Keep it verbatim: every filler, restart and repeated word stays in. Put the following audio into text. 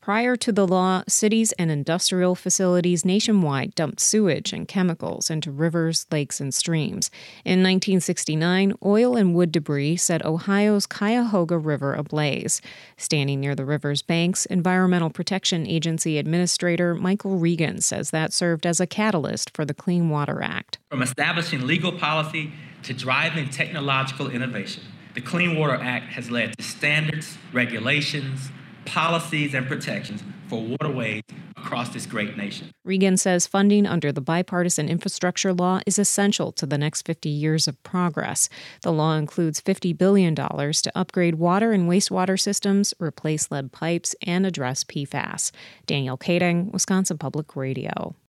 Prior to the law, cities and industrial facilities nationwide dumped sewage and chemicals into rivers, lakes, and streams. In nineteen sixty-nine, oil and wood debris set Ohio's Cuyahoga River ablaze. Standing near the river's banks, Environmental Protection Agency Administrator Michael Regan says that served as a catalyst for the Clean Water Act. From establishing legal policy to driving technological innovation, the Clean Water Act has led to standards, regulations, policies, and protections for waterways across this great nation. Regan says funding under the bipartisan infrastructure law is essential to the next fifty years of progress. The law includes fifty billion dollars to upgrade water and wastewater systems, replace lead pipes, and address P FAS. Danielle Kading, Wisconsin Public Radio.